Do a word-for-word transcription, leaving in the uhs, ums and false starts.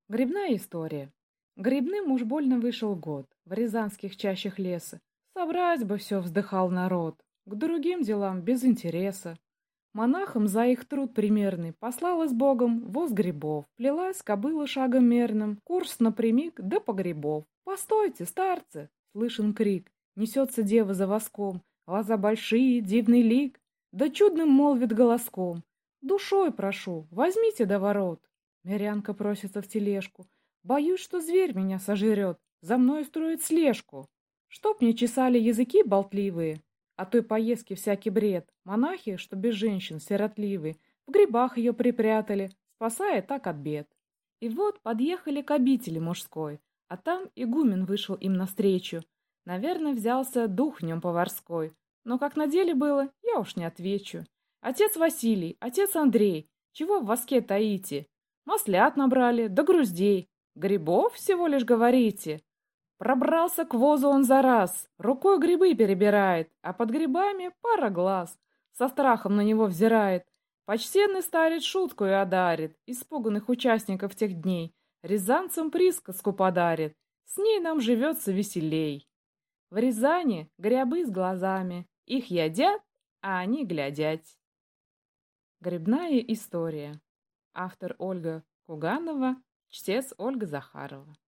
Грибная история. Грибным уж больно вышел год, в рязанских чащах леса. Собрать бы все, вздыхал народ, к другим делам без интереса. Монахам за их труд примерный послала с Богом воз грибов. Плелась кобыла шагом мерным, курс напрямик до погребов. «Постойте, старцы!» — слышен крик. Несется дева за воском, глаза большие, дивный лик. Да чудным молвит голоском: «Душой прошу, возьмите до ворот». Мирянка просится в тележку. «Боюсь, что зверь меня сожрет, за мной устроит слежку. Чтоб не чесали языки болтливые, а той поездки всякий бред. Монахи, что без женщин, сиротливые, в грибах ее припрятали, спасая так от бед». И вот подъехали к обители мужской, а там игумен вышел им навстречу. Наверное, взялся дух в нем поварской, но как на деле было, я уж не отвечу. «Отец Василий, отец Андрей, чего в воске таите? Маслят набрали, да груздей. Грибов всего лишь говорите?» Пробрался к возу он за раз, рукой грибы перебирает, а под грибами пара глаз. Со страхом на него взирает. Почтенный старец шуткою одарит испуганных участников тех дней. Рязанцам присказку подарит, с ней нам живется веселей. В Рязани грибы с глазами, их едят, а они глядят. Грибная история. Автор Ольга Куганова, чтец Ольга Захарова.